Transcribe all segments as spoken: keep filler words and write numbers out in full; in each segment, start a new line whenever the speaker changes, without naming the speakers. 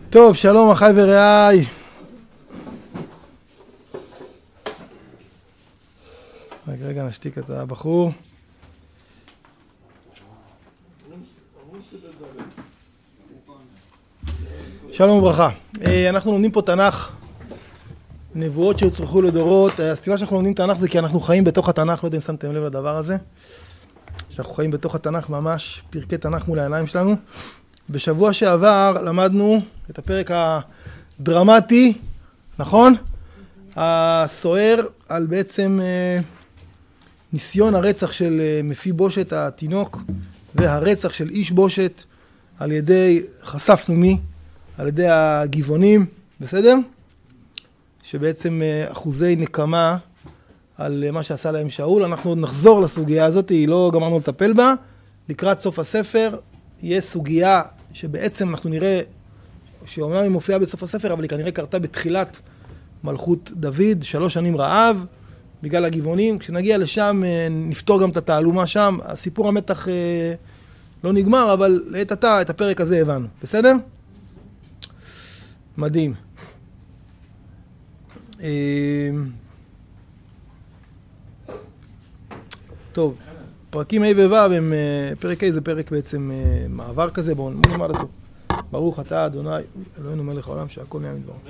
טוב, שלום אחי ורעי. רגע, רגע, נשתיק את הבחור. שלום וברכה. אנחנו לומדים פה תנ"ך, נבואות שהוצרכו לדורות. הסיבה שאנחנו לומדים תנ"ך זה כי אנחנו חיים בתוך התנ"ך, לא יודע אם שמתם לב לדבר הזה. שאנחנו חיים בתוך התנ"ך ממש, פרקי תנ"ך מול העיניים שלנו. בשבוע שעבר למדנו את הפרק הדרמטי, נכון? הסוער על בעצם אה, ניסיון הרצח של אה, מפיבושת התינוק והרצח של איש בושת על ידי, חשפנו מי? על ידי הגבעונים, בסדר? שבעצם אה, אחוזי נקמה על אה, מה שעשה להם שאול. אנחנו עוד נחזור לסוגיה הזאת, היא לא גמרנו לטפל בה. לקראת סוף הספר יהיה סוגיה שבעצם אנחנו נראה שאומנם היא מופיעה בסוף הספר, אבל היא כנראה קרתה בתחילת מלכות דוד, שלוש שנים רעב בגלל הגבעונים. כשנגיע לשם נפתור גם את התעלומה שם. הסיפור המתח לא נגמר, אבל לעת עתה את הפרק הזה הבנו. בסדר? מדהים. טוב, פרקים ה' וו' הם, פרק ה' זה פרק בעצם מעבר כזה, בואו נלמד אותו. ברוך אתה אדוני אלוהינו מלך העולם שהכל נהיה מדברו.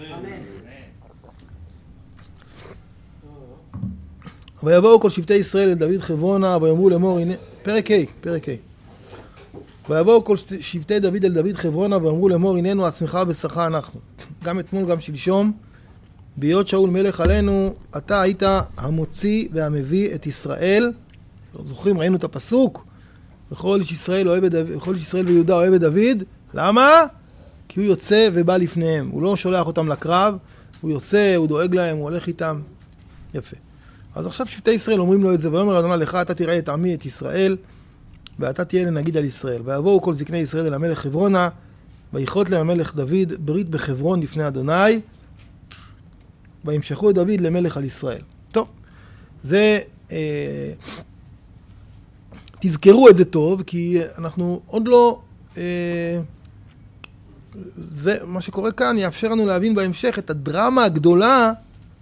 ויבואו כל שבטי ישראל אל דוד חברונה ויאמרו לאמור, הנה, פרק ה', פרק ה'. ויבואו כל שבטי דוד אל דוד חברונה ואמרו לאמור, הננו עצמך ובשרך אנחנו. גם אתמול גם שלשום, בהיות שאול מלך עלינו, אתה היית המוציא והמביא את ישראל. זוכרים, ראינו את הפסוק, וכל איש ישראל אוהב את דוד, וכל איש ישראל ויהודה אוהב את דוד. למה? כי הוא יוצא ובא לפניהם. הוא לא שולח אותם לקרב, הוא יוצא, הוא דואג להם, הוא הולך איתם. יפה. אז עכשיו שבטי ישראל אומרים לו את זה, ויאמר אדוני לך, אתה תראה את עמי, את ישראל, ואתה תהיה לנגיד על ישראל. ויבואו כל זקני ישראל אל המלך חברונה, ויכרות להם המלך דוד ברית בחברון לפני אדוני, וימשכו את דוד למלך על ישראל. טוב, זה... אה, תזכרו את זה טוב, כי אנחנו עוד לא... אה, זה, מה שקורה כאן יאפשר לנו להבין בהמשך את הדרמה הגדולה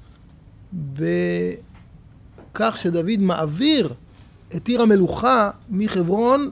בכך שדוד מעביר את עיר המלוכה מחברון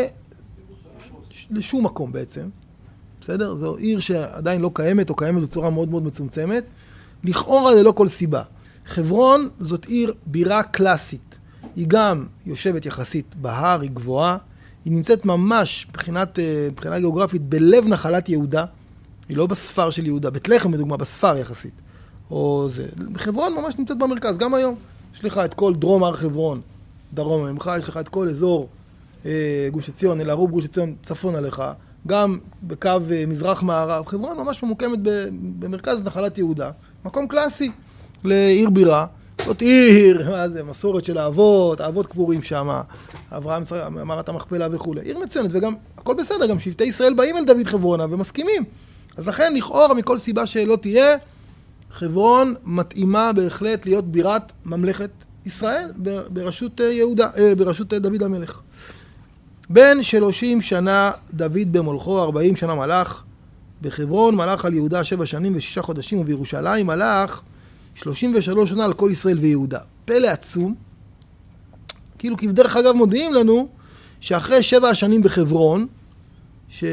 לשום מקום בעצם. בסדר? זו עיר שעדיין לא קיימת או קיימת בצורה מאוד מאוד מצומצמת. לכאורה ללא כל סיבה. חברון זאת עיר בירה קלאסית. היא גם יושבת יחסית בהר, היא גבוהה. היא נמצאת ממש מבחינת, מבחינה גיאוגרפית בלב נחלת יהודה. היא לא בספר של יהודה. בית לחם בדוגמה בספר יחסית. או זה. חברון ממש נמצאת במרכז, גם היום. יש לך את כל דרום הר חברון, דרום ממך, יש לך את כל אזור אה, גוש עציון, אל ערוב גוש עציון צפון עליך. גם בקו אה, מזרח מערב. חברון ממש ממוקמת במרכז נחלת יהודה. מקום קלאסי לעיר בירה. זאת עיר, מה זה, מסורת של האבות, האבות קבורים שם, אברהם, מערת המכפלה וכו'. עיר מצוינת, וגם, הכל בסדר, גם שבטי ישראל באים אל דוד חברונה ומסכימים. אז לכן, לכאורה, מכל סיבה שלא תהיה, חברון מתאימה בהחלט להיות בירת ממלכת ישראל בראשות יהודה, בראשות דוד המלך. בין שלושים שנה דוד במולכו, ארבעים שנה מלך, בחברון מלך על יהודה שבע שנים ושישה חודשים, ובירושלים מלך שלושים ושלוש שנה על כל ישראל ויהודה. פלא עצום. כאילו, כי בדרך אגב מודיעים לנו שאחרי שבע השנים בחברון, שהיו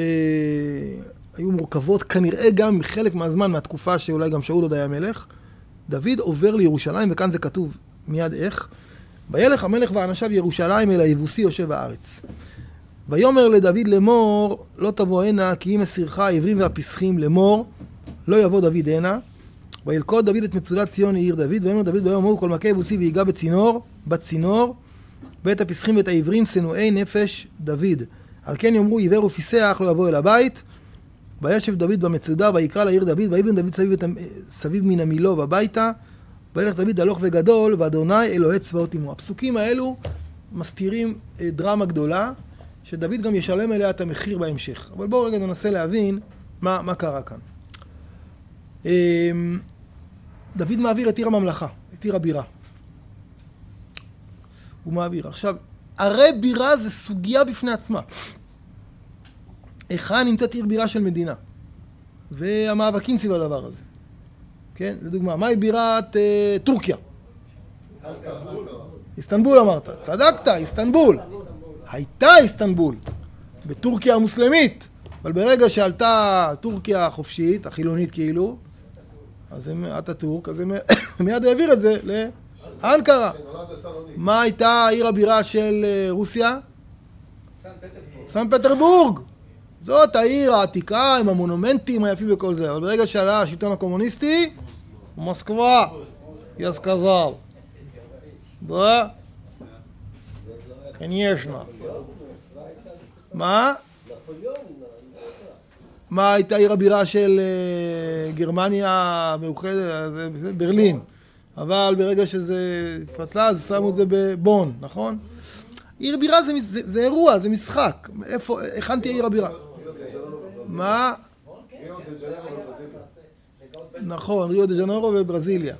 מורכבות כנראה גם מחלק מהזמן מהתקופה שאולי גם שאול עוד היה מלך, דוד עובר לירושלים, וכאן זה כתוב מיד איך. וילך המלך ואנשיו ירושלים אל היבוסי יושב הארץ. ויאמר לדוד לאמור, לא תבוא הנה, כי אם אסירך העברים והפסחים לאמור, לא יבוא דוד הנה. וילכוד דוד את מצודת ציון עיר דוד, ואומר דוד ביום ההוא כל מכה יבוסי ויגע בצינור, בצינור, ואת הפסחים ואת העברים שנואי נפש דוד. על כן יאמרו עיוור ופיסח לא יבוא אל הבית. וישב דוד במצודה ויקרא לעיר דוד, ויבן דוד סביב, את, סביב מן המילו הביתה, וילך דוד הלוך וגדול, ואדוני אלוהי צבאות עמו. הפסוקים האלו מסתירים דרמה גדולה, שדוד גם ישלם אליה את המחיר בהמשך. אבל בואו רגע ננסה להבין מה, מה קרה כאן. דוד מעביר את עיר הממלכה, את עיר הבירה. הוא מעביר. עכשיו, הרי בירה זה סוגיה בפני עצמה. היכן נמצאת עיר בירה של מדינה? והמאבקים סביב הדבר הזה. כן, לדוגמה, מהי בירת אה, טורקיה? איסטנבול אמרת, צדקת, איסטנבול. הייתה איסטנבול, בטורקיה המוסלמית, אבל ברגע שעלתה טורקיה החופשית, החילונית כאילו, אז הם, אטאטורק, אז הם מיד העביר את זה לאנקרה. מה הייתה העיר הבירה של רוסיה? סן פטרבורג. זאת העיר העתיקה עם המונומנטים היפים וכל זה, אבל ברגע שעלה השלטון הקומוניסטי, מוסקבה, я сказал. Да? Конечно. מה? מה הייתה עיר הבירה של גרמניה מאוחדת? ברלין. אבל ברגע שזה התפצלה, אז שמו את זה בבון, נכון? עיר בירה זה, זה, זה אירוע, זה משחק. איפה, הכנתי עיר הבירה? מה? נכון, ריו דה ז'נרו וברזיליה.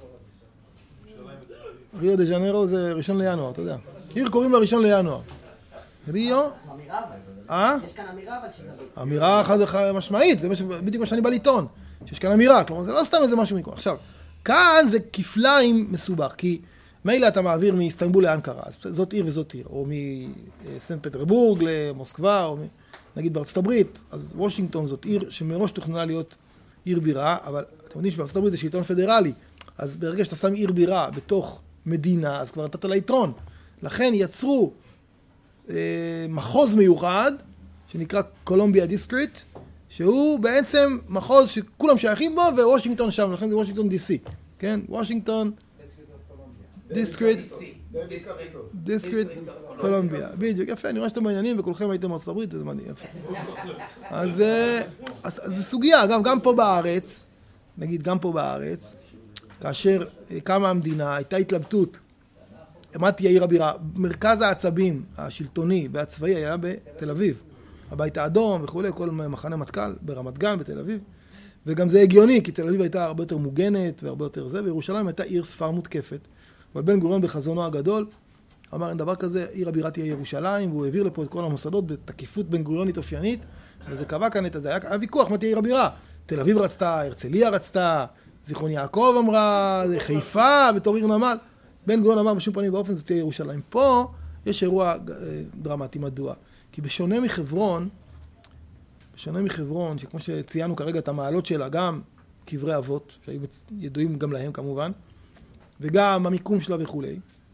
ריו דה ז'נרו זה ראשון לינואר, אתה יודע. עיר קוראים לה ראשון לינואר. ריו? אה?
יש כאן אמירה אבל שגדול.
אמירה חד משמעית, זה בדיוק מה שאני בא לטעון. שיש כאן אמירה, כלומר זה לא סתם איזה משהו מכוח. עכשיו, כאן זה כפליים מסובך, כי מילא אתה מעביר מאיסטנבול לאנקרה, אז זאת עיר וזאת עיר, או מסנט פטרבורג למוסקבה, או נגיד בארצות הברית, אז וושינגטון זאת עיר שמראש תוכננה להיות עיר בירה, אבל אתם יודעים שבארצות הברית זה שלטון פדרלי, אז ברגע שאתה שם עיר בירה בתוך מדינה, אז כבר נתת לה יתרון. לכן יצרו אה, מחוז מיוחד, שנקרא קולומביה דיסטריט, שהוא בעצם מחוז שכולם שייכים בו, ווושינגטון שם, לכן זה וושינגטון די סי, כן? וושינגטון דיסטריט, דיסטריט קולומביה, בדיוק, יפה, אני רואה שאתם בעניינים וכולכם הייתם בארצות הברית, זה מדהים, יפה. אז זה סוגיה, גם, גם פה בארץ, נגיד גם פה בארץ, כאשר קמה המדינה, הייתה התלבטות, מה תהיה עיר הבירה, מרכז העצבים השלטוני והצבאי היה בתל אביב, הבית האדום וכו', כל מחנה מטכ"ל ברמת גן בתל אביב, וגם זה הגיוני, כי תל אביב הייתה הרבה יותר מוגנת והרבה יותר זה, וירושלים הייתה עיר ספר מותקפת. אבל בן גוריון בחזונו הגדול אמר, אין דבר כזה, עיר הבירה תהיה ירושלים, והוא העביר לפה את כל המוסדות בתקיפות בן גוריונית אופיינית, וזה קבע כאן את זה, היה, היה ויכוח מה תהיה עיר הבירה. תל אביב רצתה, הרצליה רצתה, זיכרון יעקב אמרה, חיפה בתור עיר נמל. בן גוריון אמר בשום פנים ואופן זאת תהיה ירושלים. פה יש אירוע דרמטי, מדוע? כי בשונה מחברון, בשונה מחברון, שכמו שציינו כרגע את המעלות שלה, גם קברי אבות, שהיו ידועים גם להם כמובן, וגם המיקום שלה וכו'.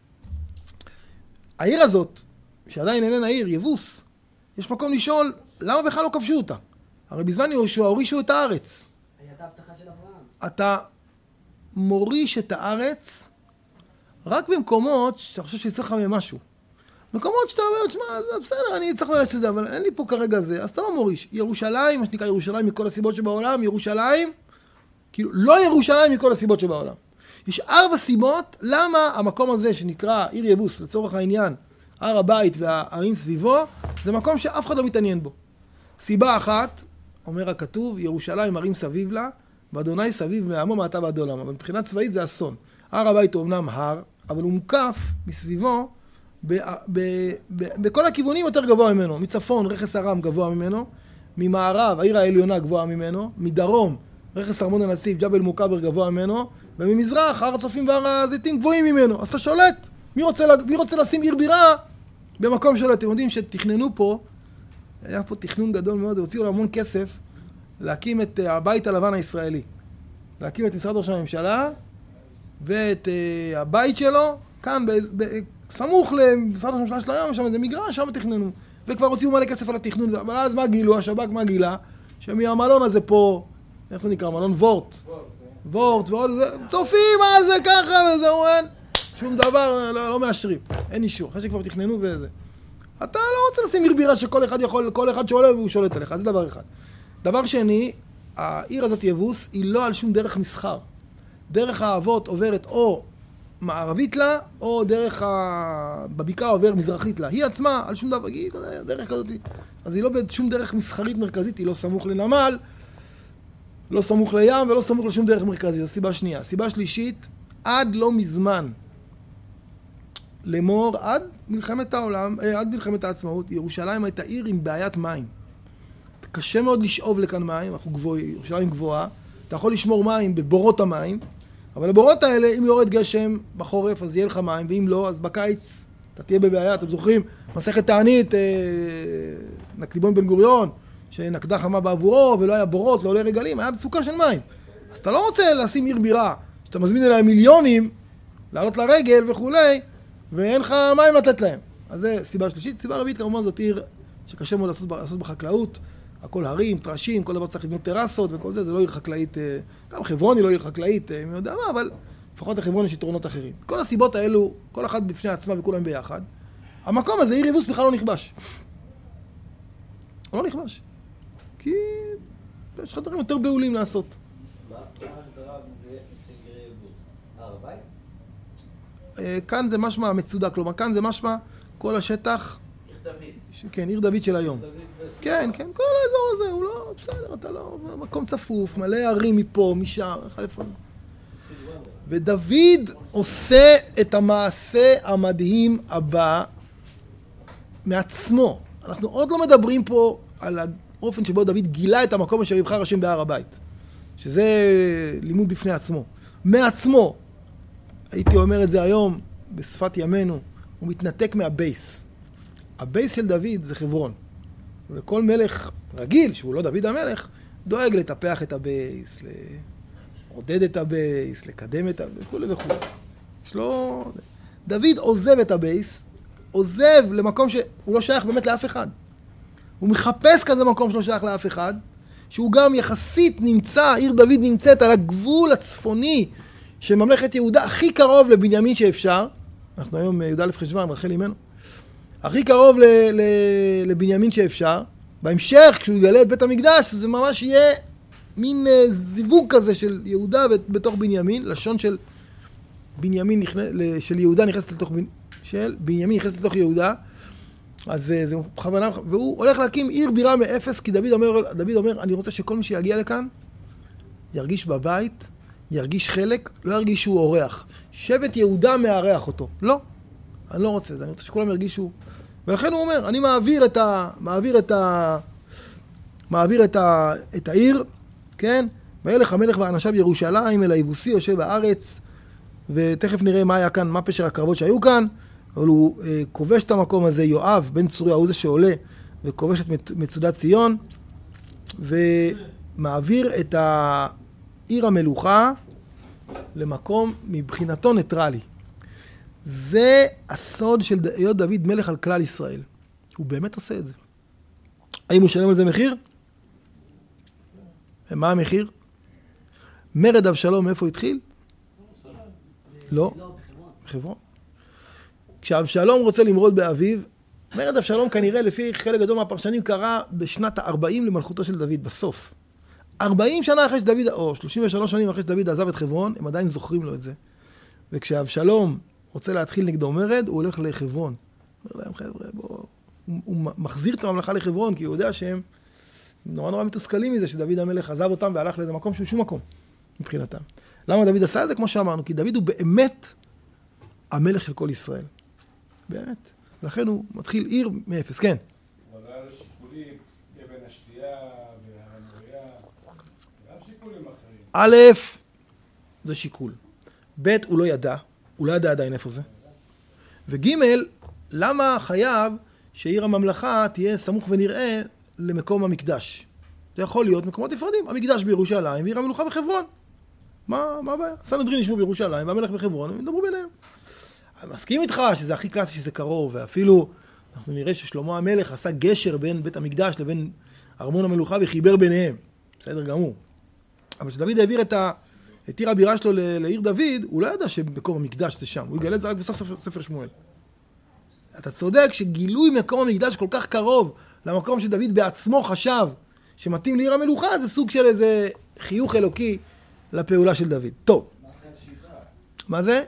העיר הזאת, שעדיין איננה עיר, יבוס, יש מקום לשאול, למה בכלל לא כבשו אותה? הרי בזמן יהושע הורישו את הארץ.
הייתה הבטחה של אברהם.
אתה מוריש את הארץ רק במקומות שאתה חושב שיצטרך מהם משהו. מקומות שאתה אומר, תשמע, בסדר, אני צריך לרשת את זה, אבל אין לי פה כרגע זה, אז אתה לא מוריש. ירושלים, מה שנקרא ירושלים מכל הסיבות שבעולם, ירושלים, כאילו, לא ירושלים מכל הסיבות שבעולם. יש ארבע סיבות למה המקום הזה שנקרא עיר יבוס, לצורך העניין, הר הבית והערים סביבו, זה מקום שאף אחד לא מתעניין בו. סיבה אחת, אומר הכתוב, ירושלים ערים סביב לה, ואדוני סביב מעמו מעתה ועד עולם. אבל מבחינה צבאית זה אסון. הר הבית הוא אמנם הר, אבל הוא מוקף מסביבו, ב- ב- ב- בכל הכיוונים יותר גבוה ממנו. מצפון, רכס הרם גבוה ממנו, ממערב, העיר העליונה גבוה ממנו, מדרום, רכס ארמון הנציב, ג'בל מוקבר גבוה ממנו, וממזרח, הר הצופים והר הזיתים גבוהים ממנו. אז אתה שולט, מי רוצה, מי רוצה לשים עיר בירה במקום שולט? אתם יודעים שתכננו פה, היה פה תכנון גדול מאוד, הוציאו לו המון כסף להקים את הבית הלבן הישראלי. להקים את משרד ראש הממשלה ואת uh, הבית שלו, כאן בסמוך למשרד ראש הממשלה של היום, שם איזה מגרש, שם תכננו. וכבר הוציאו מלא כסף על התכנון, אבל אז מה גילו? השב"כ מה גילה? שמהמלון הזה פה, איך זה נקרא? מלון וורט. וורט ועוד, צופים על זה ככה וזהו, אין שום דבר, לא, לא מאשרים, אין אישור, אחרי שכבר תכננו וזה. אתה לא רוצה לשים עיר בירה שכל אחד יכול, כל אחד שעולה והוא שולט עליך, זה דבר אחד. דבר שני, העיר הזאת יבוס היא לא על שום דרך מסחר. דרך האבות עוברת או מערבית לה, או דרך ה... בבקעה עובר מזרחית לה. היא עצמה על שום דבר, היא דרך כזאת. אז היא לא בשום דרך מסחרית מרכזית, היא לא סמוך לנמל, לא סמוך לים ולא סמוך לשום דרך מרכזית. זו סיבה שנייה. סיבה שלישית, עד לא מזמן, לאמור, עד מלחמת העולם, עד מלחמת העצמאות, ירושלים הייתה עיר עם בעיית מים. קשה מאוד לשאוב לכאן מים, אנחנו גבוהים, ירושלים גבוהה, אתה יכול לשמור מים בבורות המים, אבל הבורות האלה, אם יורד גשם בחורף, אז יהיה לך מים, ואם לא, אז בקיץ אתה תהיה בבעיה. אתם זוכרים, מסכת תענית, אה, נקדימון בן גוריון, שנקדה חמה בעבורו, ולא היה בורות, לא עולה רגלים, היה מצוקה של מים. אז אתה לא רוצה לשים עיר בירה, שאתה מזמין אליה מיליונים, לעלות לרגל וכולי, ואין לך מים לתת להם. אז זה סיבה שלישית. סיבה רביעית, כמובן, זאת עיר שקשה מאוד לעשות, לעשות בחקלאות. הכל הרים, טרשים, כל דבר צריך לבנות טרסות וכל זה, זה לא עיר חקלאית, גם חברון היא לא עיר חקלאית, מי יודע מה, אבל לפחות לחברון יש יתרונות אחרים. כל הסיבות האלו, כל אחת בפני עצמה וכולם ביחד, המקום הזה, עיר יבוס בכלל לא נכבש. לא נכבש. כי יש לך דברים יותר בעולים לעשות.
מה הגדרה בסגרי יבוס? הר הבית?
כאן זה משמע מצודה, כלומר כאן זה משמע כל השטח,
עיר דוד.
כן, עיר דוד של היום. כן, כן, כל האזור הזה, הוא לא, בסדר, אתה לא, מקום צפוף, מלא ערים מפה, משם, איך לפעול. ודוד עושה את המעשה המדהים הבא מעצמו. אנחנו עוד לא מדברים פה על האופן שבו דוד גילה את המקום אשר יבחר השם בהר הבית, שזה לימוד בפני עצמו. מעצמו, הייתי אומר את זה היום, בשפת ימינו, הוא מתנתק מהבייס. הבייס של דוד זה חברון. ולכל מלך רגיל, שהוא לא דוד המלך, דואג לטפח את הבייס, לעודד את הבייס, לקדם את הבייס, וכו' וכו'. יש לו... דוד עוזב את הבייס, עוזב למקום שהוא לא שייך באמת לאף אחד. הוא מחפש כזה מקום שלא שייך לאף אחד, שהוא גם יחסית נמצא, עיר דוד נמצאת על הגבול הצפוני של ממלכת יהודה, הכי קרוב לבנימין שאפשר. אנחנו היום יהודה אלף חשוון, רחל אימנו. הכי קרוב ל- ל- לבנימין שאפשר. בהמשך, כשהוא יגלה את בית המקדש, זה ממש יהיה מין uh, זיווג כזה של יהודה בתוך בנימין, לשון של בנימין נכנס, של יהודה נכנסת לתוך, של בנימין נכנסת לתוך יהודה. אז זה בכוונה, והוא הולך להקים עיר בירה מאפס, כי דוד אומר, דוד אומר, אני רוצה שכל מי שיגיע לכאן, ירגיש בבית, ירגיש חלק, לא ירגיש שהוא אורח. שבט יהודה מארח אותו. לא, אני לא רוצה את זה, אני רוצה שכולם ירגישו. ולכן הוא אומר, אני מעביר את ה... מעביר את ה... מעביר את, ה... את העיר, כן? וילך המלך ואנשיו ירושלים, אל היבוסי יושב בארץ, ותכף נראה מה היה כאן, מה פשר הקרבות שהיו כאן, אבל הוא אה, כובש את המקום הזה, יואב, בן צוריה, הוא זה שעולה, וכובש את מצודת ציון, ומעביר את העיר המלוכה למקום מבחינתו ניטרלי. זה הסוד של היות דוד מלך על כלל ישראל. הוא באמת עושה את זה. האם הוא שלם על זה מחיר? ומה המחיר? מרד אבשלום מאיפה התחיל? לא. בחברון. כשאבשלום רוצה למרוד באביו, מרד אבשלום כנראה לפי חלק גדול מהפרשנים קרה בשנת ה-ארבעים למלכותו של דוד, בסוף. ארבעים שנה אחרי שדוד, או שלושים ושלוש שנים אחרי שדוד עזב את חברון, הם עדיין זוכרים לו את זה. וכשאבשלום רוצה להתחיל נגדו מרד, הוא הולך לחברון. אומר להם, חבר'ה, בואו... הוא, הוא מחזיר את הממלכה לחברון, כי הוא יודע שהם נורא נורא מתוסכלים מזה, שדוד המלך עזב אותם והלך לאיזה מקום שהוא שום מקום, מבחינתם. למה דוד עשה את זה? כמו שאמרנו, כי דוד הוא באמת המלך של כל ישראל. באמת. לכן הוא מתחיל עיר מאפס, כן.
אבל היה לו שיקולים, אבן השתייה והמוריה, גם שיקולים אחרים.
א', זה שיקול. ב', הוא לא ידע, הוא לא ידע עדיין איפה זה. וג', למה חייב שעיר הממלכה תהיה סמוך ונראה למקום המקדש? זה יכול להיות מקומות נפרדים. המקדש בירושלים ועיר המלוכה בחברון. מה, מה הבעיה? סנהדרין ישבו בירושלים והמלך בחברון, הם ידברו ביניהם. אני מסכים איתך שזה הכי קלאסי שזה קרוב, ואפילו אנחנו נראה ששלמה המלך עשה גשר בין בית המקדש לבין ארמון המלוכה וחיבר ביניהם. בסדר גמור. אבל כשדוד העביר את, ה... את עיר הבירה שלו לעיר דוד, הוא לא ידע שמקום המקדש זה שם. הוא יגלה את זה רק בסוף ספר, ספר שמואל. אתה צודק שגילוי מקום המקדש כל כך קרוב למקום שדוד בעצמו חשב שמתאים לעיר המלוכה, זה סוג של איזה חיוך אלוקי לפעולה של דוד. טוב. מה זה?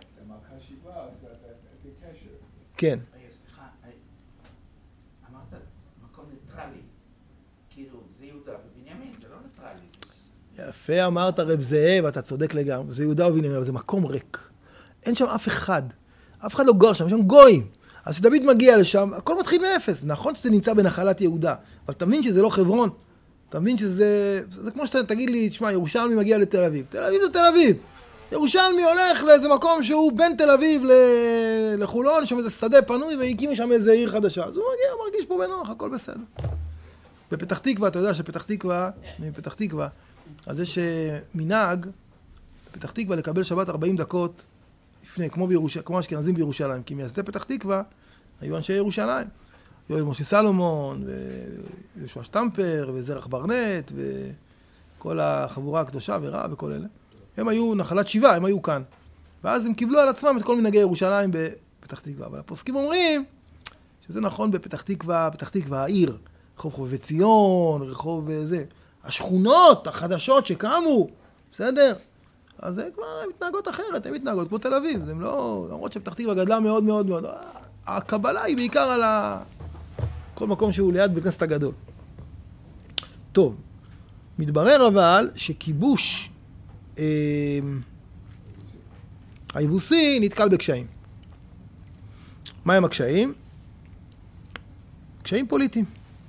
כן.
סליחה, אמרת מקום ניטרלי, כאילו זה יהודה ובנימין, זה לא ניטרלי.
יפה אמרת רב זאב, אתה צודק לגמרי, זה יהודה ובנימין, אבל זה מקום ריק. אין שם אף אחד, אף אחד לא גר שם, יש שם גויים. אז כשדוד מגיע לשם, הכל מתחיל מאפס. נכון שזה נמצא בנחלת יהודה, אבל תבין שזה לא חברון. אתה מבין שזה, זה כמו שאתה תגיד לי, תשמע, ירושלמי מגיע לתל אביב. תל אביב זה תל אביב. ירושלמי הולך לאיזה מקום שהוא בין תל אביב לחולון, שם איזה שדה פנוי, והקימו שם איזה עיר חדשה. אז הוא מגיע, מרגיש פה בנוח, הכל בסדר. בפתח תקווה, אתה יודע שפתח תקווה, מפתח תקווה, אז יש מנהג, בפתח תקווה לקבל שבת ארבעים דקות לפני, כמו בירושלים, כמו אשכנזים בירושלים, כי מייסדי פתח תקווה היו אנשי ירושלים. יואל משה סלומון, וישוע שטמפר, וזרח ברנט, וכל החבורה הקדושה ורע וכל אלה. הם היו נחלת שיבה, הם היו כאן. ואז הם קיבלו על עצמם את כל מנהגי ירושלים בפתח תקווה. אבל הפוסקים אומרים שזה נכון בפתח תקווה, פתח תקווה העיר, רחוב חובבי ציון, רחוב זה. השכונות החדשות שקמו, בסדר? אז זה כבר מתנהגות אחרת, הן מתנהגות כמו תל אביב. זה לא, למרות שפתח תקווה גדלה מאוד מאוד מאוד. הקבלה היא בעיקר על ה... כל מקום שהוא ליד בית כנסת הגדול. טוב, מתברר אבל שכיבוש אה, היבוסי נתקל בקשיים. מה הם הקשיים? קשיים פוליטיים.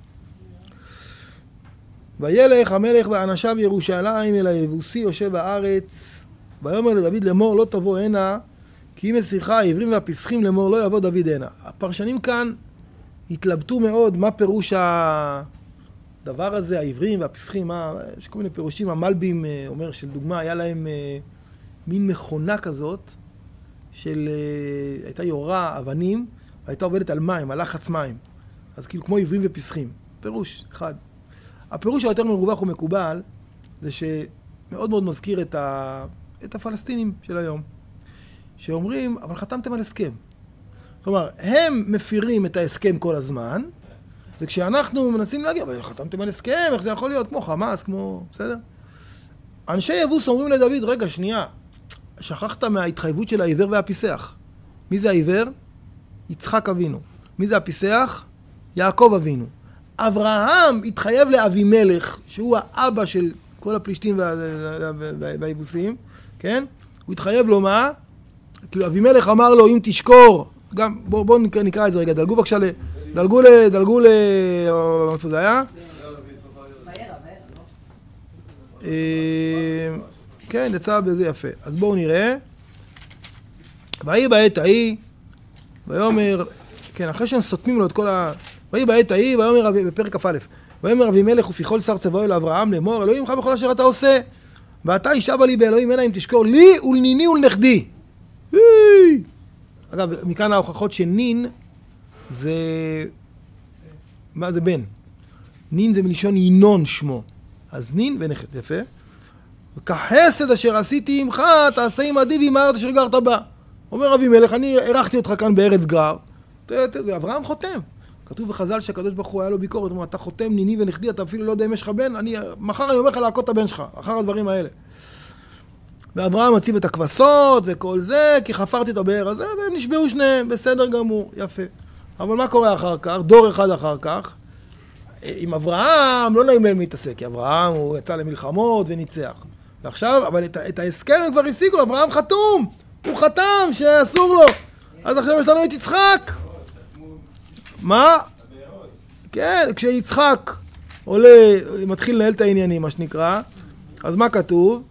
וילך המלך ואנשיו ירושלים אל היבוסי יושב הארץ, ויאמר לדוד לאמור לא תבוא הנה, כי אם אסירך העברים והפסחים לאמור לא יבוא דוד הנה. הפרשנים כאן התלבטו מאוד מה פירוש הדבר הזה, העברים והפסחים, מה, יש כל מיני פירושים. המלבים אומר שלדוגמה היה להם מין מכונה כזאת, של, הייתה יורה אבנים, והייתה עובדת על מים, על לחץ מים. אז כאילו כמו עברים ופסחים. פירוש אחד. הפירוש היותר מרווח ומקובל, זה שמאוד מאוד מזכיר את, ה, את הפלסטינים של היום. שאומרים, אבל חתמתם על הסכם. כלומר, הם מפירים את ההסכם כל הזמן, וכשאנחנו מנסים להגיע, אבל חתמתם על הסכם, איך זה יכול להיות? כמו חמאס, כמו... בסדר? אנשי יבוס אומרים לדוד, רגע, שנייה, שכחת מההתחייבות של העיוור והפיסח. מי זה העיוור? יצחק אבינו. מי זה הפיסח? יעקב אבינו. אברהם התחייב לאבימלך, שהוא האבא של כל הפלישתים וה... והיבוסים, כן? הוא התחייב לו מה? כאילו אבימלך אמר לו, אם תשקור, גם, בואו בוא נקרא, נקרא את זה רגע, דלגו בבקשה ל... דלגו ל... דלגו ל... איפה זה היה? כן, יצא בזה יפה. אז בואו נראה. ויהי בעת ההיא, ויאמר, כן, אחרי שהם סותמים לו את כל ה... ויהי בעת ההיא, ויאמר בפרק כ"א, ויאמר אבימלך ופיכל שר צבאו לאברהם לאמור, אלוהים לך בכל אשר אתה עושה, ואתה ישבע לי באלוהים הנה אם תשקור לי ולניני ולנכדי. אגב, מכאן ההוכחות שנין זה... מה זה בן? נין זה מלשון ינון שמו. אז נין ונכד, יפה. וכחסד אשר עשיתי עמך, תעשה עמדי ועם הארץ אשר גרת בה. אומר אבימלך, אני ערכתי אותך כאן בארץ גרר. אברהם חותם. כתוב בחז"ל שהקדוש ברוך הוא היה לו ביקורת. הוא אומר, אתה חותם ניני ונכדי, אתה אפילו לא יודע אם יש לך בן, אני, מחר אני אומר לך להכות את הבן שלך, אחר הדברים האלה. ואברהם מציב את הכבשות וכל זה, כי חפרתי את הבאר הזה, והם נשבעו שניהם, בסדר גמור, יפה. אבל מה קורה אחר כך? דור אחד אחר כך, עם אברהם לא נעים להם להתעסק, כי אברהם הוא יצא למלחמות וניצח. ועכשיו, אבל את, את ההסכם הם כבר הפסיקו, אברהם חתום, הוא חתם שאסור לו. אז עכשיו יש לנו את יצחק. מה? כן, כשיצחק עולה, מתחיל לנהל את העניינים, מה שנקרא, אז מה כתוב?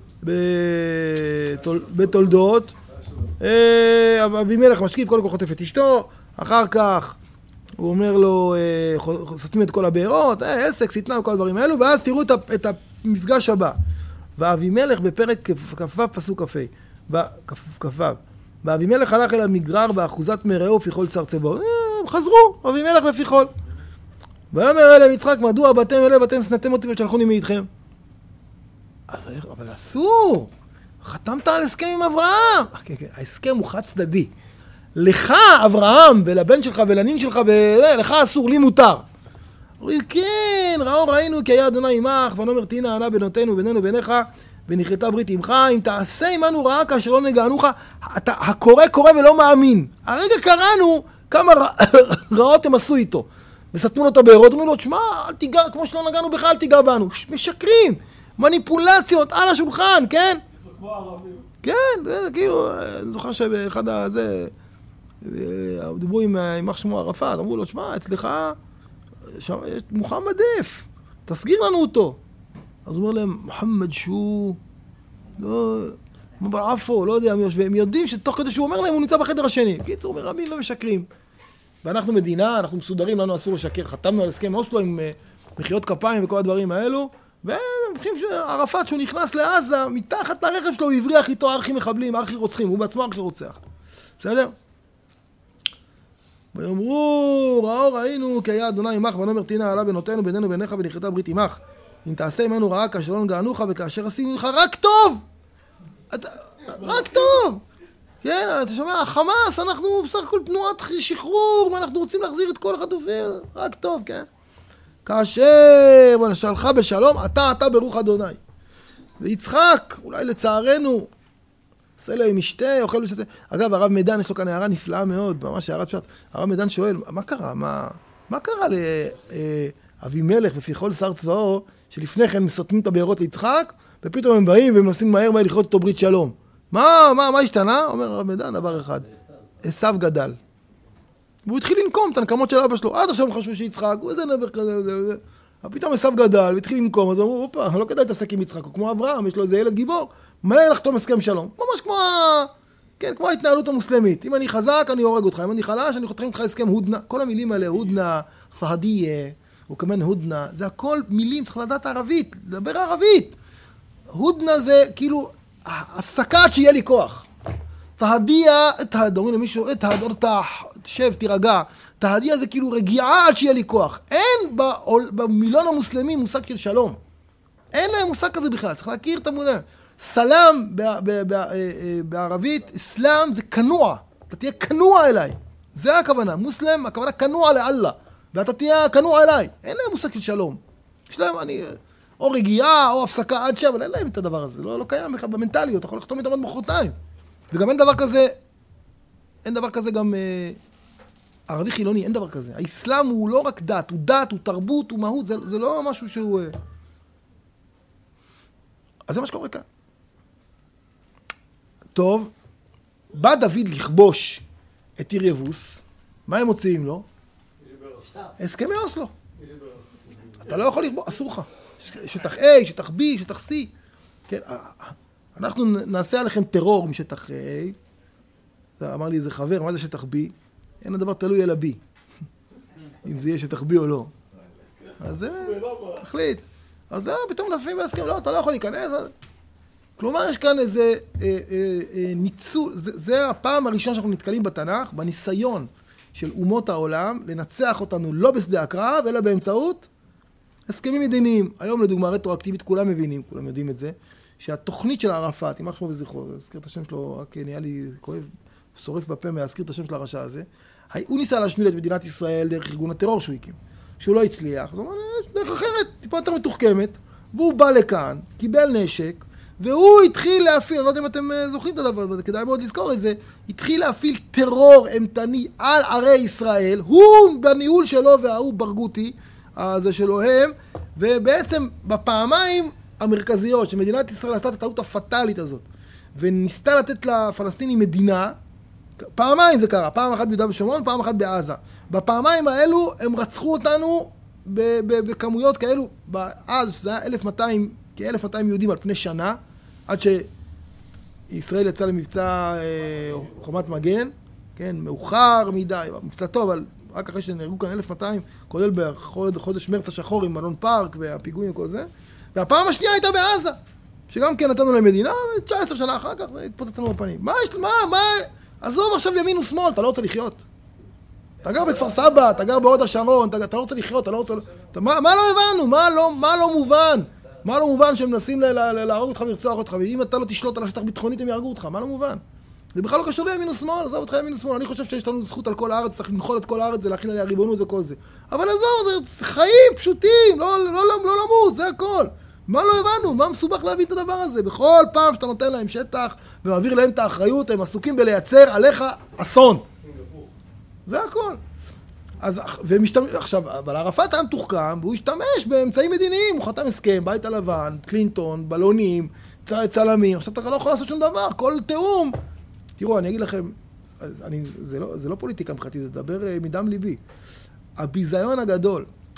בתול, בתולדות, אבימלך משקיף, קודם כל חוטף את אשתו, אחר כך הוא אומר לו, סותמים את כל הבארות, עסק, סתנה וכל הדברים האלו, ואז תראו את המפגש הבא. ואבימלך בפרק כ"ו פסוק כ"ה, כ"ו, ואבימלך הלך אל המגרר באחוזת מרעהו ופיחול שר צבאו, הם חזרו, אבימלך ופיחול. ויאמר אליהם יצחק, מדוע באתם אליהם ואתם שנאתם אותי ושלחוני מאיתכם? אז, אבל אסור, חתמת על הסכם עם אברהם. ההסכם הוא חד צדדי. לך, אברהם, ולבן שלך ולנין שלך, לך אסור, לי מותר. הוא אומר, כן, ראו ראינו כי היה אדוני עמך, ונאמר תהינה ענה בנותינו בינינו וביניך, ונכרתה ברית עמך, אם תעשה עמנו רעה כאשר לא נגענוך, אתה הקורא קורא ולא מאמין. הרגע קראנו כמה רעות הם עשו איתו. וסתנו לו את הבארות, אומרים לו, תשמע, אל תיגע, כמו שלא נגענו בך, אל תיגע בנו. משקרים, מניפולציות על השולחן, כן?
זה כמו ערבים.
כן, זה כאילו, אני זוכר שבאחד הזה, דיברו עם יימח שמו ערפאת, אמרו לו, תשמע, אצלך, מוחמד דף, תסגיר לנו אותו. אז הוא אומר להם, מוחמד שהוא, לא, מברעפו, לא יודע, והם יודעים שתוך כדי שהוא אומר להם, הוא נמצא בחדר השני. קיצור, מרבים ומשקרים. ואנחנו מדינה, אנחנו מסודרים, לנו אסור לשקר. חתמנו על הסכם אוסלו עם מחיאות כפיים וכל הדברים האלו, והם חושבים שערפאת, שהוא נכנס לעזה, מתחת לרכב שלו, הוא הבריח איתו ארכי מחבלים, ארכי רוצחים, הוא בעצמו ארכי רוצח. בסדר? ויאמרו, ראו ראינו, כי היה אדוני עמך, ונאמר תינה עלה בנותינו, בינינו וביניך, ונכרתה ברית עמך. אם תעשה עמנו רעה, כאשר לא נגענוך, וכאשר עשינו לך רק טוב! אתה, רק טוב! כן, אתה שומע, החמאס, אנחנו בסך הכל תנועת שחרור, ואנחנו רוצים להחזיר את כל החטופים, רק טוב, כן? כאשר ונשלחה בשלום, אתה, אתה ברוך אדוני. ויצחק, אולי לצערנו, עושה לו עם משתה, אוכל ושתה. אגב, הרב מידן, יש לו כאן הערה נפלאה מאוד, ממש הערה פשט. הרב מידן שואל, מה קרה? מה, מה קרה לאבימלך ופיכול שר צבאו, שלפני כן סותמים את הבארות ליצחק, ופתאום הם באים והם נוסעים מהר מהר לכרות איתו ברית שלום. מה, מה, מה השתנה? אומר הרב מידן, דבר אחד. עשיו גדל. והוא התחיל לנקום את הנקמות של אבא שלו. עד עכשיו הם חשבו שיצחק, הוא איזה נבר כזה, זה, זה. פתאום עשיו גדל, והתחיל לנקום, אז אמרו, אופה, לא כדאי להתעסק עם יצחק, הוא כמו אברהם, יש לו איזה ילד גיבור, מהר לחתום הסכם שלום. ממש כמו, כן, כמו ההתנהלות המוסלמית. אם אני חזק, אני הורג אותך, אם אני חלש, אני חותכים לך הסכם הודנה. כל המילים האלה, הודנה, פהדיה, או כמן הודנה, זה הכל מילים, צריך לדעת ערבית, לדבר ערבית. הודנה זה כאילו, הפסקה עד שיהיה לי כוח. תהדיה, תהדורים למישהו, תהדורתח, תשב, תירגע. תהדיה זה כאילו רגיעה עד שיהיה לי כוח. אין במילון המוסלמי מושג של שלום. אין להם מושג כזה בכלל, צריך להכיר את המולה. סלאם בערבית, אסלאם זה כנוע. אתה תהיה כנוע אליי. זה הכוונה. מוסלם, הכוונה כנוע לאללה. ואתה תהיה כנוע אליי. אין להם מושג של שלום. יש להם, אני, או רגיעה, או הפסקה עד שם, אבל אין להם את הדבר הזה. לא, לא קיים בכלל במנטליות. אתה יכול לחתום איתם עד מחרתיים. וגם אין דבר כזה, אין דבר כזה גם אה, ערבי חילוני, אין דבר כזה. האסלאם הוא לא רק דת, הוא דת, הוא תרבות, הוא מהות, זה, זה לא משהו שהוא... אה... אז זה מה שקורה כאן. טוב, בא דוד לכבוש את עיר יבוס, מה הם מוציאים לו? הסכמי אוסלו. אתה לא יכול לכבוש, אסור לך. שטח A, שטח B, שטח C. כן, אנחנו נעשה עליכם טרור משטח A. זה אמר לי איזה חבר, מה זה שטח B? אין הדבר תלוי אלא B. אם זה יהיה שטח B או לא. אז זה, תחליט. אז לא, פתאום נפים בהסכם, לא, אתה לא יכול להיכנס. כלומר, יש כאן איזה אה, אה, אה, ניצול, זה, זה הפעם הראשונה שאנחנו נתקלים בתנ"ך, בניסיון של אומות העולם, לנצח אותנו לא בשדה הקרב, אלא באמצעות הסכמים מדיניים. היום לדוגמה רטרואקטיבית, כולם מבינים, כולם יודעים את זה, שהתוכנית של ערפאת, אם שמו בזכרו, אזכיר את השם שלו, רק נהיה לי כואב, שורף בפה מהזכיר את השם של הרשע הזה, הוא ניסה להשמיד את מדינת ישראל דרך ארגון הטרור שהוא הקים. שהוא לא הצליח, אז הוא אומר, יש דרך אחרת, טיפה יותר מתוחכמת, והוא בא לכאן, קיבל נשק, והוא התחיל להפעיל, אני לא יודע אם אתם זוכרים את הדבר, אבל כדאי מאוד לזכור את זה, התחיל להפעיל טרור אמתני על ערי ישראל, הוא בניהול שלו והוא ברגותי, הזה שלו הם, ובעצם בפעמיים המרכזיות שמדינת ישראל עשתה את הטעות הפטלית הזאת, וניסתה לתת לפלסטינים מדינה, פעמיים זה קרה, פעם אחת ביהודה ושומרון, פעם אחת בעזה. בפעמיים האלו הם רצחו אותנו בכמויות כאלו, אז זה היה אלף ומאתיים, כ-אלף ומאתיים יהודים על פני שנה, עד שישראל יצא למבצע חומת מגן, כן, מאוחר מדי, מבצע טוב, אבל רק אחרי שנהרגו כאן אלף ומאתיים, כולל בחודש מרץ השחור עם מלון פארק והפיגועים וכל זה, והפעם השנייה הייתה בעזה, שגם כן נתנו למדינה, תשע עשרה שנה אחר כך, התפוצצנו בפנים. מה יש, מה, מה, עזוב עכשיו ימין ושמאל, אתה לא רוצה לחיות. אתה גר בכפר סבא, אתה גר בהוד השרון, אתה, אתה לא רוצה לחיות, אתה לא רוצה... אתה, מה, מה לא הבנו? מה לא, מה לא מובן? מה לא מובן שהם מנסים להרוג אותך ולרצוח אותך, ואם אתה לא תשלוט על השטח ביטחונית הם יהרגו אותך, מה לא מובן? זה בכלל לא קשור לימין ושמאל, עזוב אותך ימין ושמאל, אני חושב שיש לנו זכות על כל הארץ, צריך לנחול את כל הארץ ולהכין עליה ריבונות וכל זה. אבל עזוב, זה חיים פשוטים, לא, לא, לא, לא למות, זה הכל. מה לא הבנו? מה מסובך להבין את הדבר הזה? בכל פעם שאתה נותן להם שטח ומעביר להם את האחריות, הם עסוקים בלייצר עליך אסון. זה הכל. אז, ומשתמש, עכשיו, אבל ערפאת היה מתוחכם, והוא השתמש באמצעים מדיניים, הוא חתם הסכם, בית הלבן, קלינטון, בלונים, צלמים, עכשיו אתה לא יכול לעשות שום דבר, כל תאום. תראו, אני אגיד לכם, אני, זה לא, זה לא פוליטיקה מבחינתי, זה דבר מדם ליבי. הביזיון הגדול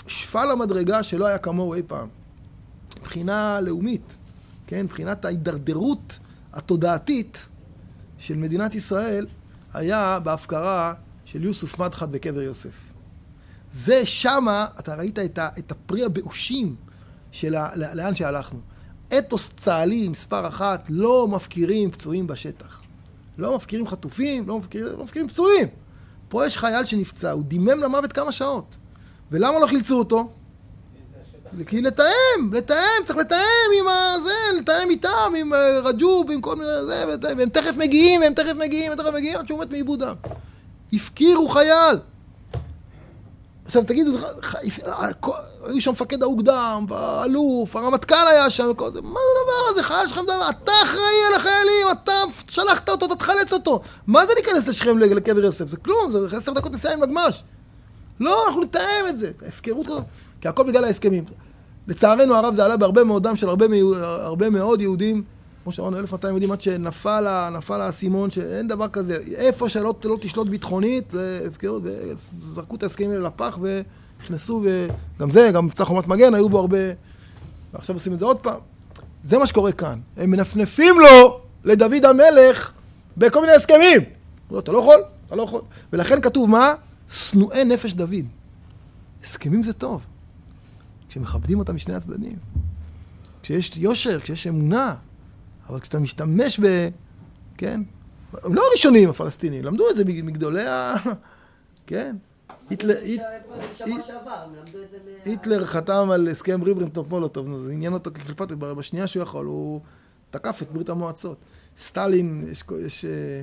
שפל המדרגה שלא היה כמוהו אי פעם. מבחינה לאומית, כן? מבחינת ההידרדרות התודעתית של מדינת ישראל, היה בהפקרה של יוסוף מדחת בקבר יוסף. זה שמה, אתה ראית את, ה, את הפרי הבאושים של ה, לאן שהלכנו. אתוס צה"לי מספר אחת, לא מפקירים פצועים בשטח. לא מפקירים חטופים, לא מפקירים, לא מפקירים פצועים. פה יש חייל שנפצע, הוא דימם למוות כמה שעות. ולמה לא חילצו אותו? כי לתאם, לתאם, צריך לתאם עם זה, לתאם איתם, עם רג'וב, עם כל מיני זה, והם תכף מגיעים, הם תכף מגיעים, הם תכף מגיעים, עד שהוא מת מאיבוד דם. הפקירו חייל. עכשיו תגידו, היו שם מפקד האוגדה, האלוף, הרמטכ"ל היה שם, וכל זה, מה זה הדבר הזה? חייל שלכם דבר, אתה אחראי על החיילים, אתה שלחת אותו, אתה תחלץ אותו. מה זה להיכנס לשכם לקבר יוסף? זה כלום, זה עשר דקות נסיעה עם מגמש. לא, אנחנו נתאם את זה, הפקרות כזאת, כי הכל בגלל ההסכמים. לצערנו הרב זה עלה בהרבה מאוד דם של הרבה, הרבה מאוד יהודים, כמו שאמרנו, אלף מאתיים יהודים, עד שנפל נפל האסימון, שאין דבר כזה, איפה שלא לא תשלוט ביטחונית, הפקרות, זרקו את ההסכמים האלה לפח ונכנסו, וגם זה, גם מבצע חומת מגן, היו בו הרבה, ועכשיו עושים את זה עוד פעם. זה מה שקורה כאן. הם מנפנפים לו לדוד המלך בכל מיני הסכמים. לא, אתה לא יכול, אתה לא יכול. ולכן כתוב מה? שנואי נפש דוד. הסכמים זה טוב. כשמכבדים אותם משני הצדדים. כשיש יושר, כשיש אמונה. אבל כשאתה משתמש ב... כן? הם לא הראשונים הפלסטינים, למדו את זה מגדולי ה... כן? היטלר חתם על הסכם ריבנטרופ-מולוטוב, זה עניין אותו כקליפת, בשנייה שהוא יכול, הוא תקף את ברית המועצות. סטלין, יש... יש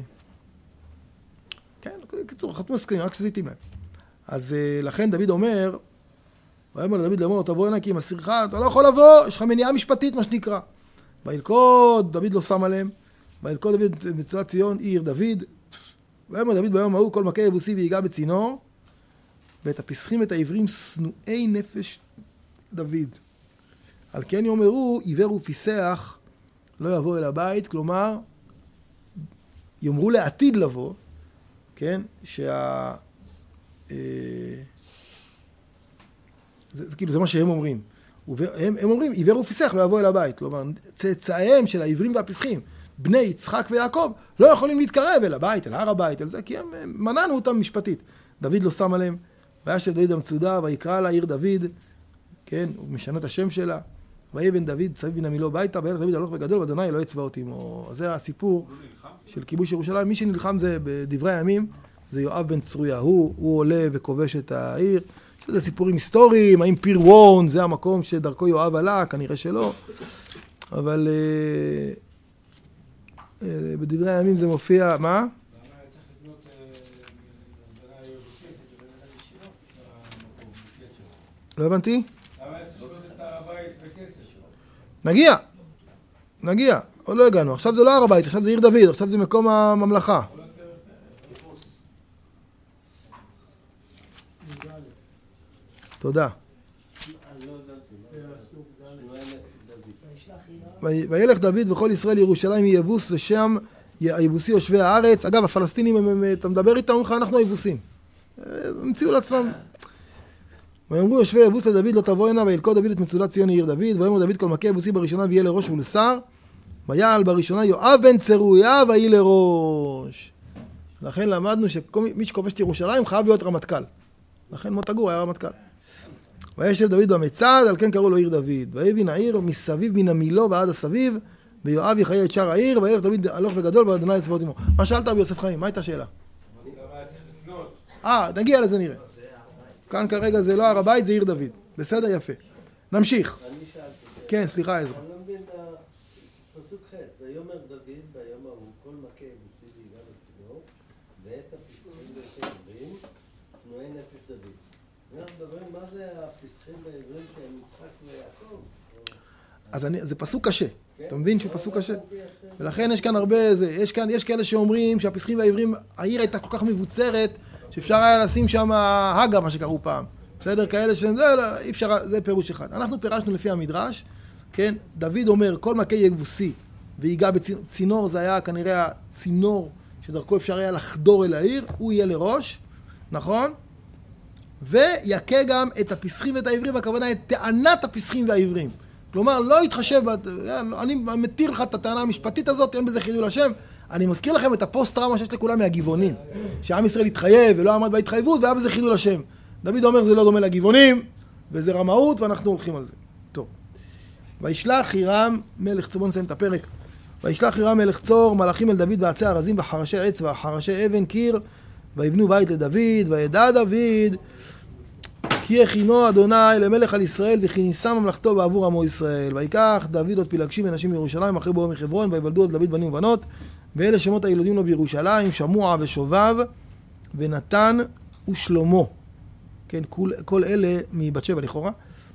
כן, קיצור, חתמו הסכמים, רק שזה יתאים להם. אז לכן דוד אומר, הוא אומר לדוד לאמור, תבוא הנה כי עם אסירך, אתה לא יכול לבוא, יש לך מניעה משפטית, מה שנקרא. וילכוד, דוד לא שם עליהם, וילכוד דוד בצורת ציון, עיר דוד, ואומר דוד ביום ההוא, כל מכה יבוסי ויגע בצינור, ואת הפסחים את העברים שנואי נפש דוד. על כן יאמרו, עיוור ופיסח לא יבוא אל הבית, כלומר, יאמרו לעתיד לבוא, כן, שה... אה, זה, זה כאילו, זה מה שהם אומרים. הם, הם אומרים, עיוור ופיסח לא יבוא אל הבית. כלומר, צאצאיהם של העברים והפסחים, בני יצחק ויעקב, לא יכולים להתקרב אל הבית, אל הר הבית, אל זה, כי הם, הם מנענו אותם משפטית. דוד לא שם עליהם, וישב דוד המצודה, ויקרא לה עיר דוד, כן, הוא משנה את השם שלה, ויבן דוד צביב מן המילו ביתה, וילך דוד הלוך וגדול, ואדוני לא יצבע אותי. זה הסיפור של כיבוש ירושלים. מי שנלחם זה בדברי הימים, זה יואב בן צרויה. הוא, הוא עולה וכובש את העיר. זה סיפורים היסטוריים, האם פיר וורן זה המקום שדרכו יואב עלה, כנראה שלא. אבל אה, אה, בדברי הימים זה מופיע, מה?
למה היה צריך לבנות בנה יבוסית, את בנה ישירות למקום, בכסף?
לא הבנתי?
למה היה צריך לבנות את הר הבית בכסף?
נגיע, נגיע, עוד לא הגענו. עכשיו זה לא הר הבית, עכשיו זה עיר דוד, עכשיו זה מקום הממלכה. תודה. וילך דוד וכל ישראל ירושלים יבוס, ושם היבוסי יושבי הארץ. אגב, הפלסטינים, אתה מדבר איתם, אנחנו היבוסים. הם המציאו לעצמם. ויאמרו יושבי יבוס לדוד לא תבוא הנה, וילכוד דוד את מצודת ציון עיר דוד, ויאמר דוד כל מכה יבוסי בראשונה ויהיה לראש ולשר, ויעל בראשונה יואב בן צרויה ויהי לראש. לכן למדנו שמי שכובש את ירושלים חייב להיות רמטכ"ל. לכן מוטה גור היה רמטכ"ל. וישב דוד במצד, על כן קראו לו עיר דוד. ויבן העיר מסביב מן המילו ועד הסביב, ויואב יחיה את שאר העיר, וילך דוד הלוך וגדול, ואדוני צבאות עמו. מה שאלת ביוסף חיים? מה הייתה השאלה? אה, נגיע לזה נראה. כאן כרגע זה לא הר הבית, זה עיר דוד. בסדר, יפה. נמשיך. כן, סליחה, עזרא.
אני לא מבין בפסוק ח' ויאמר דוד ביום ההוא כל מכה יבוסי ויגע בצינור ואת הפסחים ואת העברים שנואי נפש דוד. אנחנו מדברים מה זה הפסחים והעברים שהם יצחק ויעקב?
אז אני, זה פסוק קשה. אתה מבין שהוא פסוק קשה? ולכן יש כאן הרבה, זה, יש כאן, יש כאלה שאומרים שהפסחים והעברים, העיר הייתה כל כך מבוצרת שאפשר היה לשים שם הגה, מה שקראו פעם. בסדר? כאלה שזה, לא, אי אפשר, זה פירוש אחד. אנחנו פירשנו לפי המדרש, כן? דוד אומר, כל מכה יבוסי ויגע בצינור, זה היה כנראה הצינור שדרכו אפשר היה לחדור אל העיר, הוא יהיה לראש, נכון? ויקה גם את הפסחים ואת העברים, והכוונה את טענת הפסחים והעברים. כלומר, לא יתחשב, אני מתיר לך את הטענה המשפטית הזאת, אין בזה חידול השם. אני מזכיר לכם את הפוסט-טראומה שיש לכולם מהגבעונים, שעם ישראל התחייב ולא עמד בהתחייבות, והיה בזה חידול השם. דוד אומר, זה לא דומה לגבעונים, וזה רמאות, ואנחנו הולכים על זה. טוב. וישלח חירם מלך צור, בוא נסיים את הפרק. וישלח חירם מלך צור, מלאכים אל דוד בעצי ארזים וחרשי עץ וחרשי אבן קיר, ויבנו בית לדוד, וידע דוד, כי הכינו אדוני למלך על ישראל, וכי נישא ממלכתו בעבור עמו ישראל. ויקח דוד עוד פילגשים ונשים מירושלים, אחרי בואו מחברון, ויוולדו עוד דוד בנים ובנות, ואלה שמות הילודים לו בירושלים, שמוע ושובב, ונתן ושלמה. כן, כל, כל אלה מבת שבע לכאורה.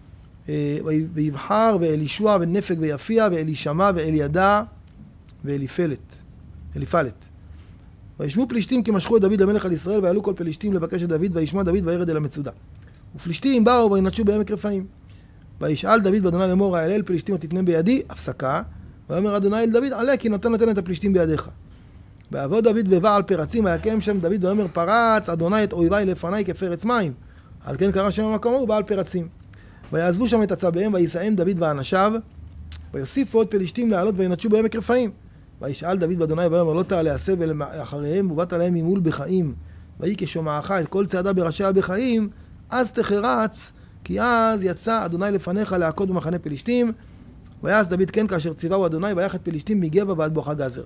ויבחר ואלישוע ונפק ויפיע ואלישמע ואלידע ואליפלת. אליפלת. וישמו פלישתים כי משכו את דוד למלך על ישראל, ויעלו כל פלישתים לבקש את דוד, וישמע דוד וירד אל המצודה. ופלישתים באו וינטשו בעמק רפאים. וישאל דוד באדוני לאמור, האלה אל פלישתים ותתנם בידי, הפסקה. ויאמר אדוני אל דוד, עלה כי נתן נתן את הפלישתים בידיך. ויבוא דוד ובעל פרצים, ויקם שם דוד ואומר, פרץ אדוני את אויביי לפניי כפרץ מים. על כן קרא שם המקום ההוא בעל פרצים. ויעזבו שם את עצביהם, ויסעם דוד ואנשיו, ויוסיפו עוד פלישתים לעלות וינטשו בעמק רפאים. וישאל דוד באדוני ויאמר, לא תעלה הסבל אחריהם, ובאת להם ממול בחיים. ויהי כשומעך את כל צעדה בראשי הבחיים, אז תחרץ, כי אז יצא אדוני לפניך להכות במחנה פלישתים. ויעש דוד כן כאשר ציווהו אדוני, ויך את פלישתים מגבע ועד בואכה גזר.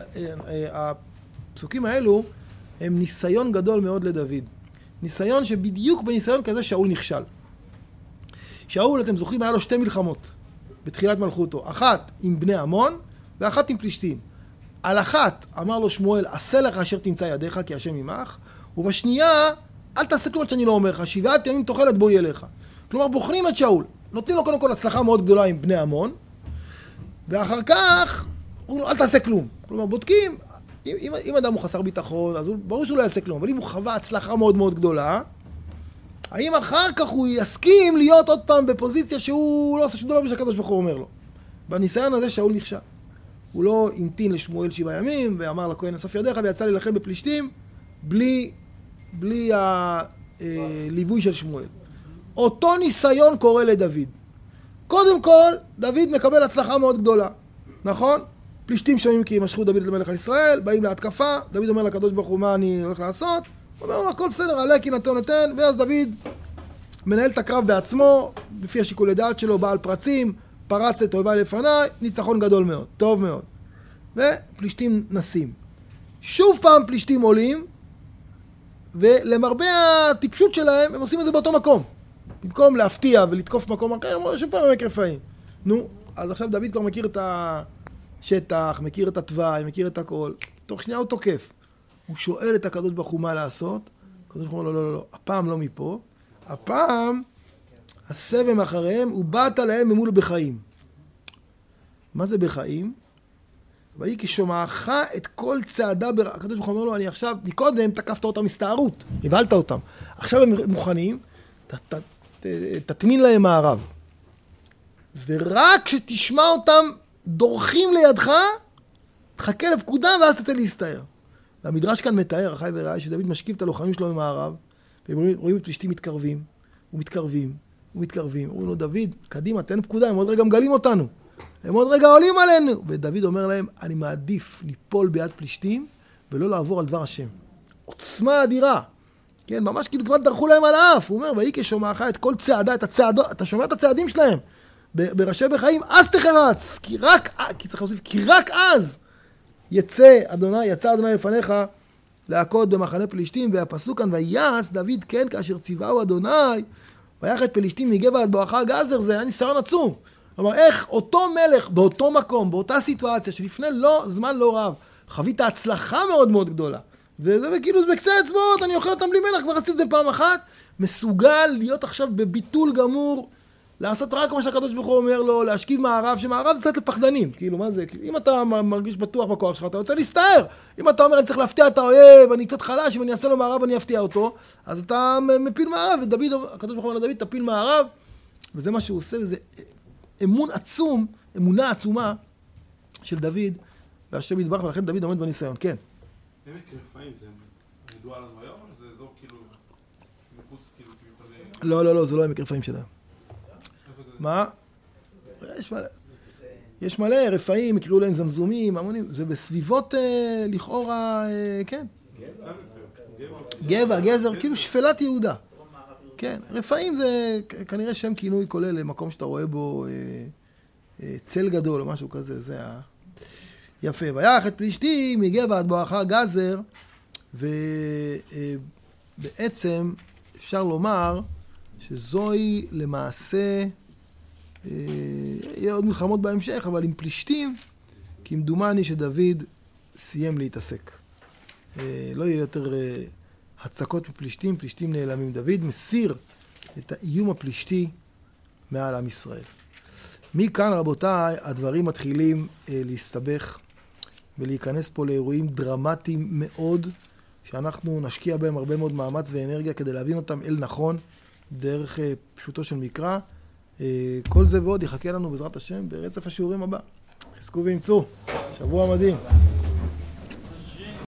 הפסוקים האלו הם ניסיון גדול מאוד לדוד. ניסיון שבדיוק בניסיון כזה שאול נכשל. שאול, אתם זוכרים, היה לו שתי מלחמות בתחילת מלכותו. אחת עם בני עמון ואחת עם פלישתים. על אחת אמר לו שמואל, עשה לך אשר תמצא ידיך כי השם עמך, ובשנייה, אל תעשה כלום שאני לא אומר לך, שבעת ימים תאכל את בואי אליך. כלומר, בוחנים את שאול. נותנים לו קודם כל הצלחה מאוד גדולה עם בני עמון, ואחר כך, אומרים לו, אל תעשה כלום. כלומר, בודקים, אם, אם, אם אדם הוא חסר ביטחון, אז הוא, ברור שהוא לא יעשה כלום, אבל אם הוא חווה הצלחה מאוד מאוד גדולה, האם אחר כך הוא יסכים להיות עוד פעם בפוזיציה שהוא לא עושה שום דבר בשביל הקדוש ברוך הוא אומר לו. בניסיון הזה שאול נכשל. הוא לא המתין לשמואל שבעה ימים, ואמר לכהן אסף ידיך, ויצא להילחם בפלישתים, בלי, בלי הליווי של שמואל. אותו ניסיון קורה לדוד. קודם כל, דוד מקבל הצלחה מאוד גדולה. נכון? פלישתים שומעים כי משכו דוד למלך על ישראל, באים להתקפה, דוד אומר לקדוש ברוך הוא מה אני הולך לעשות, הוא אומר לו הכל בסדר, עלה כי נתן נתן, ואז דוד מנהל את הקרב בעצמו, לפי השיקולי דעת שלו, בעל פרצים, פרץ את אויביי לפניי, ניצחון גדול מאוד, טוב מאוד. ופלישתים נסים. שוב פעם פלישתים עולים, ולמרבה הטיפשות שלהם, הם עושים את זה באותו מקום. במקום להפתיע ולתקוף מקום אחר, שוב פעם עמק רפאים. נו, אז עכשיו דוד כבר מכיר את השטח, מכיר את התוואי, מכיר את הכל. תוך שנייה הוא תוקף. הוא שואל את הקדוש ברוך הוא מה לעשות. הקדוש ברוך הוא אומר לו, לא, לא, לא, הפעם לא מפה. הפעם, הסבם אחריהם, הוא באת להם ממול בחיים. מה זה בחיים? ויהי כשומעך את כל צעדה, הקדוש ברוך הוא אומר לו, אני עכשיו, מקודם תקפת אותם מסתערות, הבלת אותם. עכשיו הם מוכנים, ת, ת, ת, תטמין להם מערב. ורק כשתשמע אותם דורכים לידך, תחכה לפקודה ואז תתן להסתער. והמדרש כאן מתאר, אחי ורעי, שדוד משקיף את הלוחמים שלו ממערב, והם רואים את פלישתים מתקרבים, ומתקרבים, ומתקרבים. אומרים לו, דוד, קדימה, תן פקודה, הם עוד רגע מגלים אותנו. הם עוד רגע עולים עלינו. ודוד אומר להם, אני מעדיף ליפול ביד פלישתים, ולא לעבור על דבר השם. עוצמה אדירה. כן, ממש כאילו כמעט דרכו להם על האף. הוא אומר, ויהי כשומעך את כל צעדה, את הצעדות, אתה שומע את הצעדים שלהם, בראשי בחיים, אז תחרץ. כי רק, כי צריך להוסיף, כי רק אז יצא אדוני, יצא אדוני לפניך להכות במחנה פלישתים, והפסוק כאן, ויעש דוד כן כאשר ציווהו אדוני, ויך את פלישתים מגבע עד בואכה גזר, זה היה ניסיון עצום. כלומר, איך אותו מלך, באותו מקום, באותה סיטואציה, שלפני לא, זמן לא רב, חווית הצלחה מאוד מאוד גדולה. וזה כאילו, זה בקצה אצבעות, אני אוכל אותם בלי מלך, כבר עשיתי את זה פעם אחת, מסוגל להיות עכשיו בביטול גמור, לעשות רק מה שהקדוש ברוך הוא אומר לו, להשכיב מערב, שמערב זה קצת לפחדנים. כאילו, מה זה? אם אתה מרגיש בטוח בכוח שלך, אתה רוצה להסתער. אם אתה אומר, אני צריך להפתיע את האויב, אני קצת חלש, אם אני אעשה לו מערב, אני אפתיע אותו, אז אתה מפיל מערב, ודוד, הקדוש ברוך הוא אומר לדוד, תפיל מערב, וזה מה שהוא עושה, וזה אמון עצום, אמונה עצומה של דוד, והשם יתברך, ולכן דוד עומד בניסיון. כן.
עמק רפאים זה ידוע לנו היום, או זה אזור כאילו מחוץ כאילו
לא, לא, לא, זה לא עמק רפאים שלהם. מה? יש מלא. יש מלא, רפאים, יקראו להם זמזומים, המונים, זה בסביבות אה, לכאורה, אה, כן. גבע, גזר, כאילו שפלת יהודה. כן, רפאים זה כנראה שם כינוי כולל למקום שאתה רואה בו אה, אה, צל גדול או משהו כזה, זה ה... יפה. ויח את פלישתים מגבע עד בואכה גזר, ובעצם אפשר לומר שזוהי למעשה, אה, יהיה עוד מלחמות בהמשך, אבל עם פלישתים, כמדומני שדוד סיים להתעסק. אה, לא יהיה יותר אה, הצקות בפלישתים, פלישתים נעלמים. דוד מסיר את האיום הפלישתי מעל עם ישראל. מכאן רבותיי, הדברים מתחילים אה, להסתבך ולהיכנס פה לאירועים דרמטיים מאוד, שאנחנו נשקיע בהם הרבה מאוד מאמץ ואנרגיה כדי להבין אותם אל נכון, דרך אה, פשוטו של מקרא. אה, כל זה ועוד יחכה לנו בעזרת השם ברצף השיעורים הבא. חזקו ואמצו, שבוע מדהים.